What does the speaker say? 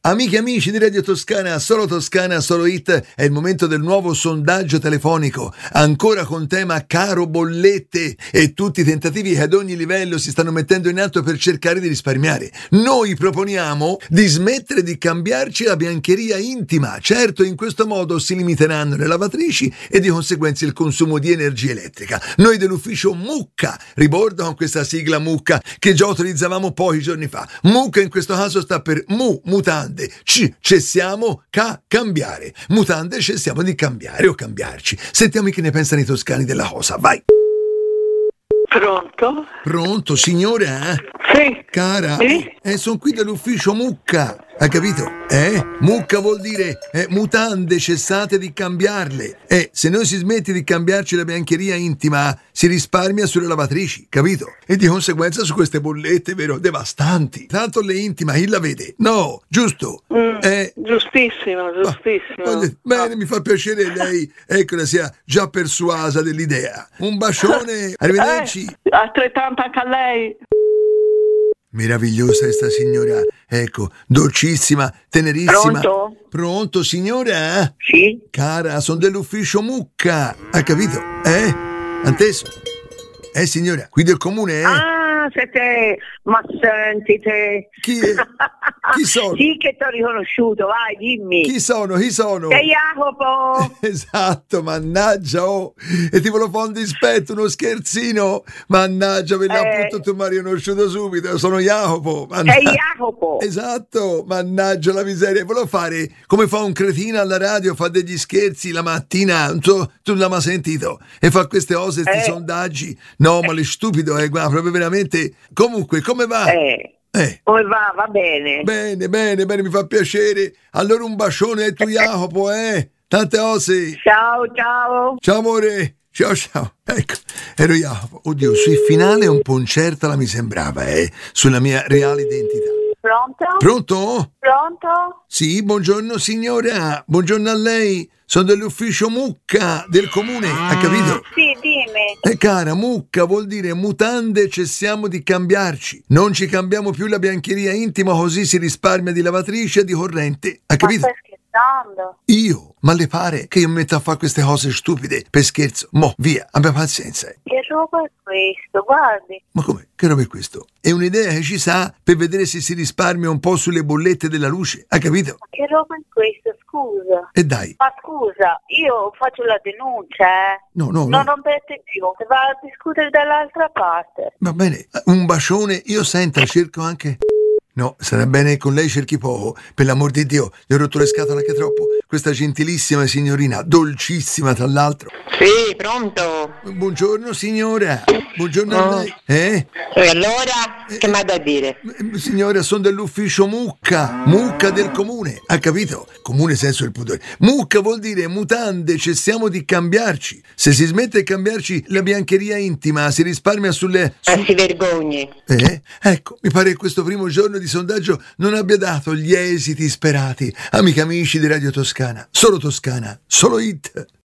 Amiche e amici di Radio Toscana, solo hit, è il momento del nuovo sondaggio telefonico, ancora con tema caro bollette e tutti i tentativi che ad ogni livello si stanno mettendo in atto per cercare di risparmiare. Noi proponiamo di smettere di cambiarci la biancheria intima, certo in questo modo si limiteranno le lavatrici e di conseguenza il consumo di energia elettrica. Noi dell'ufficio Mucca, ribordo con questa sigla Mucca che già utilizzavamo pochi giorni fa. Mucca in questo caso sta per mutande. Cessiamo cambiare. Mutande cessiamo di cambiare o cambiarci. Sentiamo che ne pensano i toscani della cosa. Vai. Pronto? Pronto, signora? Sì. Cara? Sì? Sono qui dall'ufficio Mucca. Ha capito? Mucca vuol dire mutande cessate di cambiarle. Se noi si smette di cambiarci la biancheria intima, si risparmia sulle lavatrici, capito? E di conseguenza su queste bollette, vero, devastanti. Tanto le intima, chi la vede? No, giusto? Giustissimo. Bene, mi fa piacere lei, eccola, sia già persuasa dell'idea. Un bacione, arrivederci. Altrettanto anche a lei. Meravigliosa sta signora, ecco, dolcissima, tenerissima. Pronto, signora? Sì. Cara, sono dell'ufficio Mucca, ha capito? Anteso? Signora, qui del comune, Siete, ma sentite. Chi è? Chi sono? Sì, che ti ho riconosciuto, vai, dimmi. Chi sono? Sei Jacopo. Esatto, mannaggia, e ti volevo fare un dispetto, uno scherzino, mannaggia, per l'appunto tu mi hai riconosciuto subito, sono Jacopo. Sei Jacopo. Esatto, mannaggia la miseria, volevo fare come fa un cretino alla radio, fa degli scherzi la mattina, tu l'hai mai sentito, e fa queste cose, questi sondaggi, no, ma le stupido, guarda, proprio veramente. Comunque, come va? Come va? Va bene. Bene, mi fa piacere. Allora un bacione a tu Jacopo, tante cose. Ciao. Ciao amore. Ciao. Ecco, ero Jacopo. Oddio, sui finale un po' incerta la mi sembrava, sulla mia reale identità. Pronto? Sì, buongiorno signora. Buongiorno a lei. Sono dell'ufficio Mucca del comune, ha capito? Sì, dimmi. Cara, Mucca vuol dire mutande cessiamo di cambiarci. Non ci cambiamo più la biancheria intima, così si risparmia di lavatrice e di corrente, ha capito? Ma stai scherzando? Io? Ma le pare che io mi metta a fare queste cose stupide per scherzo? Mo, via, abbia pazienza. Che roba è questo? Guardi. Ma come? Che roba è questo? È un'idea che ci sa per vedere se si risparmia un po' sulle bollette della luce, ha capito? Ma che roba è questo? Scusa. E dai. Ma scusa, io faccio la denuncia, No. Non rompete più, va a discutere dall'altra parte. Va bene, un bacione, io senta, cerco anche... No, sarà bene che con lei cerchi poco, per l'amor di Dio, gli ho rotto le scatole anche troppo. Questa gentilissima signorina, dolcissima tra l'altro. Sì, pronto? Buongiorno signora, buongiorno a lei. E allora, che mi ha da dire? Signora, sono dell'ufficio Mucca del comune, ha capito? Comune senso il pudore. Mucca vuol dire mutande, cessiamo di cambiarci. Se si smette di cambiarci la biancheria intima, si risparmia sulle... Ma si vergogni. Ecco, mi pare che questo primo giorno di sondaggio non abbia dato gli esiti sperati. Amiche e amici di Radio Toscana, solo hit.